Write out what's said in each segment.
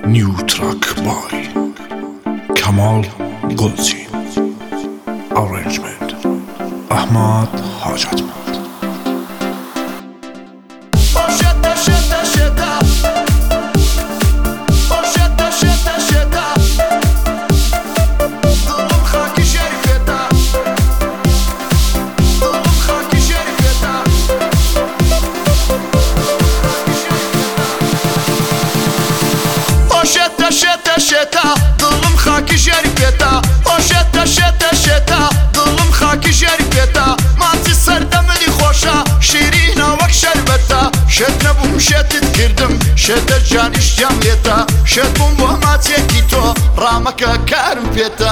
New track by Kamal Golzi. Arrangement Ahmad Hajatmand. شتا دڵم خاکی ژێری پێتا ئۆشێتە شێتە شێتا دڵم خاکی ژێری پێتا ماچی سەردەمەلی خۆشە شیرینە وەک شەربەتە شێت نەبووم شێتت کردم شێتە جانیشتیان لێتە شێت بووم بۆ ماچێکی تۆ ڕامەکە کارم پێتە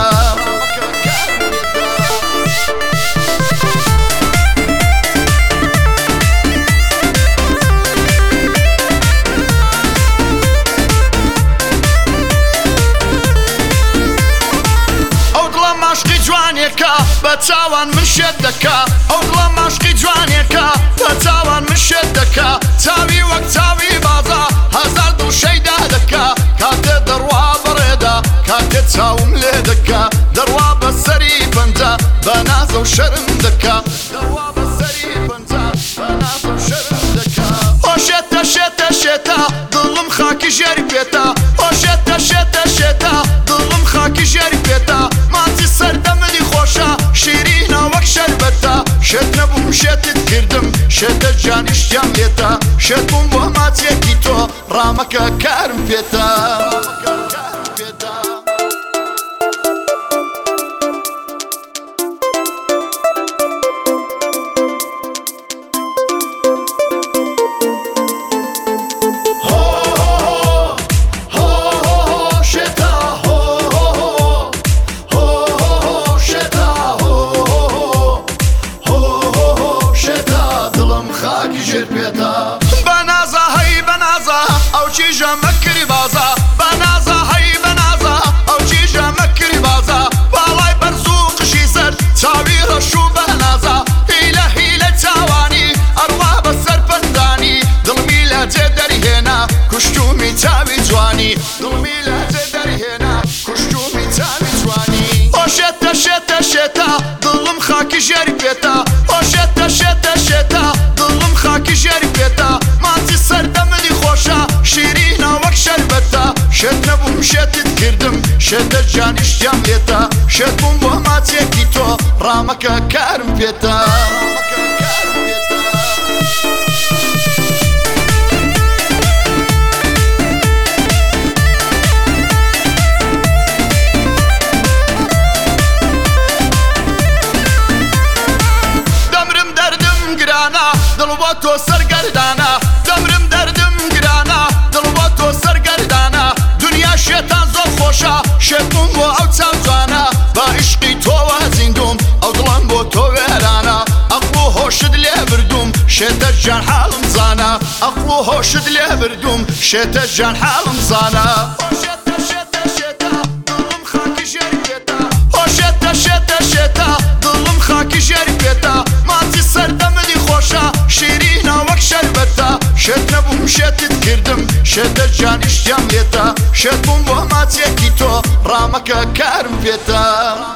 بە چاوان من شێت دەکا ئەو دڵە ماشقی جوانێکە بە چاوان من شێت دەکا چاوی وەک چاوی بازا هەزار دڵ شەیدا دەکا کاتێ دەڕوا بەڕێدا کاتێ چاوم لێ دەکا دەڕوا بە سەری پەنجە بە نازە و شەرم دەکا دەڕوا بە سەری پەنجە بە نازە و شەرم دەکا ئۆ شێتە شێتە شێتە دڵم خاکی ژێری پێتا ئۆ شێتە شێتە شێتە دڵم خاکی ژێری پێتا ماچی سەردەمەلی خۆشە شیرینە وەک شەربەتە شێت نەبووم شێتت کردم شێتە جانیشتیان لێتە شێت بووم بۆ ماچێکی تۆ ڕامەکە کارم پێتە بەنازە هەی بەنازە ئەو چیژە مەکری بازە بەنازە هەی بەنازە ئەو چیژە مەکری بازە باڵای بەرز و قشی سەر چاوی ڕەش و بەنازە هیلە هیلە چاوانی ئەڕوا بەسەر پەندانی دڵمی لە جێ دەریهێنا کوشتومی چاوی جوانی دڵمی لە جێ دەریهێنا کوشتومی چاوی جوانی ئۆ شێتە شێتە شێتە دڵم خاکی ژێری پێتا ئۆ شێتە شێتە شێتە دڵم خاکی ژێری پێتا ماچی سەردەمەلی خۆشە شیرینە وەک شەربەتە شێت نەبووم شێتت کردم شێتە جانیشتیان لێتە شێت بووم بۆ ماچێکی تۆ ڕامەکە کارم پێتە دڵ بۆ تۆ سەرگەردانە دەمرم دەردم گرانە دڵ بۆ تۆ سەرگەردانە دنیا شێتان زۆر خۆشە شێت بووم بۆ ئەو چاو جوانە بە عیشقی تۆوە زیندوم ئەو دڵم بۆ تۆ وێرانە ئەقڵ و هۆشت لێ بردوم شێتە جان حاڵم زانە ئەقڵ و هۆشت لێ بردوم شێتە جان حاڵم زانە ئۆ شێتە شێتە شێتە دڵم خاکی ژێری پێتا ئۆ شێتە شێتە شێتە دڵم خاکی ژێری پێتا ماچی سەردەمەلی خۆشە شیرینە وەک شەربەتە شێت نەبووم شێتت کردم شێتە جانیشتیان لێتە شێت بووم بۆ ماچێکی تۆ ڕامەکە کارم پێتە